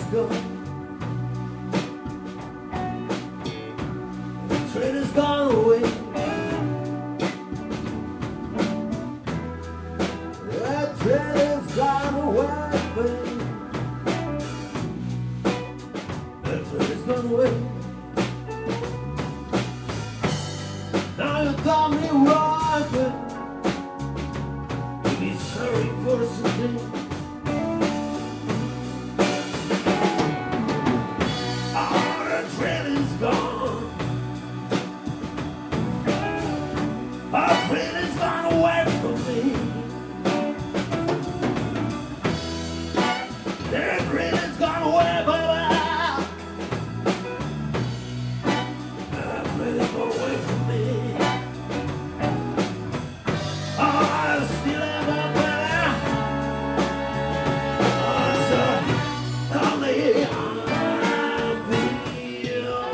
gone. The train has gone away. The train has gone away, babe. The train has gone away. Now you tell me why, babe. You'll be sorry for something. Our friend has gone away from me. Their friend has gone away, baby. Our friend has gone away from me. Oh, I still have a better. Oh, so only I'll be yours.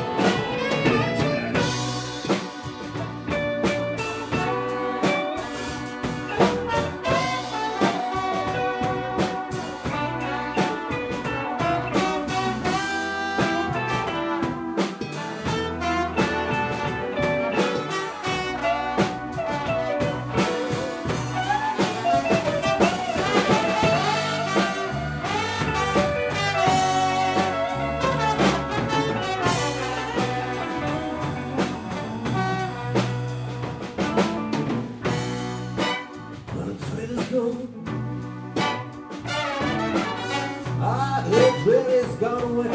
The train is gone away.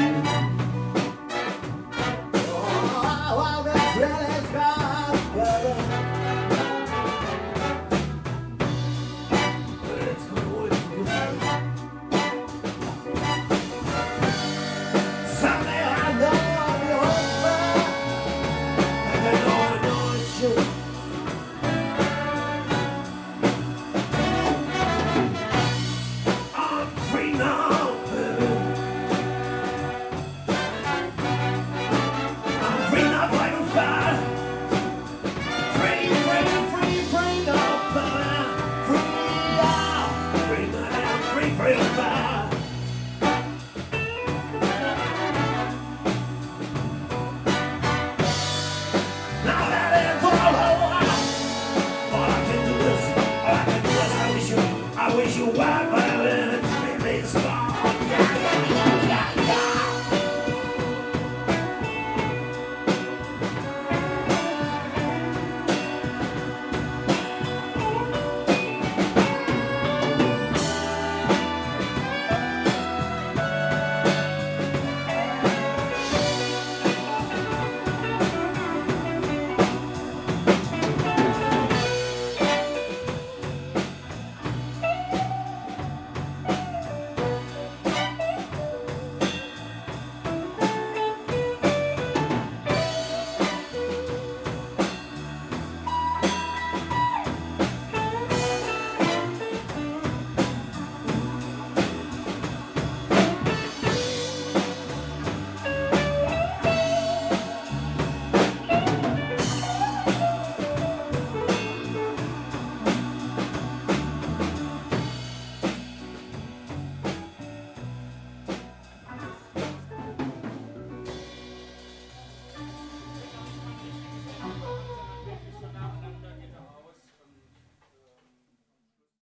Oh, the train is gone, brother. It's gone away from you. Someday I know I'll be home back. I know it's true. I'm free now. Free, free, free,